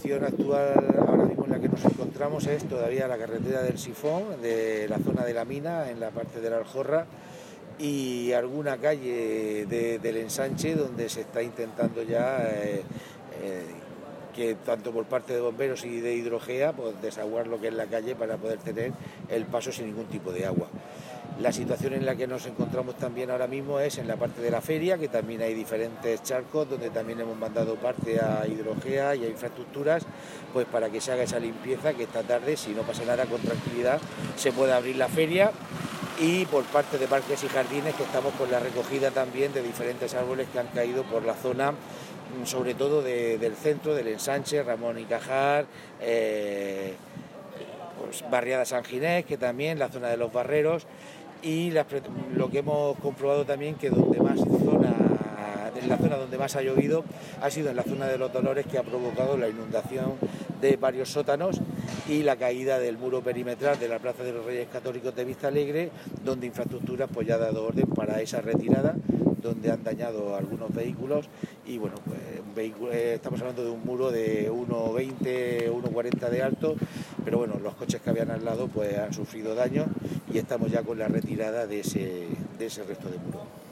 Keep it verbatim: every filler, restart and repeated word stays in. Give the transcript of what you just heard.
situación actual ahora mismo en la que nos encontramos es todavía la carretera del Sifón, de la zona de la mina, en la parte de la Aljorra, y alguna calle de, del ensanche donde se está intentando ya eh, eh, que tanto por parte de bomberos y de Hidrogea pues desaguar lo que es la calle para poder tener el paso sin ningún tipo de agua. La situación en la que nos encontramos también ahora mismo es en la parte de la feria, que también hay diferentes charcos donde también hemos mandado parte a Hidrogea y a infraestructuras pues para que se haga esa limpieza, que esta tarde, si no pasa nada, con tranquilidad se pueda abrir la feria. Y por parte de Parques y Jardines, que estamos con la recogida también de diferentes árboles que han caído por la zona, sobre todo de, del centro, del ensanche, Ramón y Cajal, eh, pues barriada San Ginés, que también, la zona de los Barreros, y las, lo que hemos comprobado también que donde más zona, en la zona donde más ha llovido ha sido en la zona de los Dolores, que ha provocado la inundación de varios sótanos y la caída del muro perimetral de la Plaza de los Reyes Católicos de Vistalegre, donde infraestructuras pues ya ha dado orden para esa retirada, donde han dañado algunos vehículos. Y bueno, pues un vehículo, eh, estamos hablando de un muro de uno veinte, uno cuarenta de alto, pero bueno, los coches que habían al lado pues han sufrido daños y estamos ya con la retirada de ese, de ese resto de muro.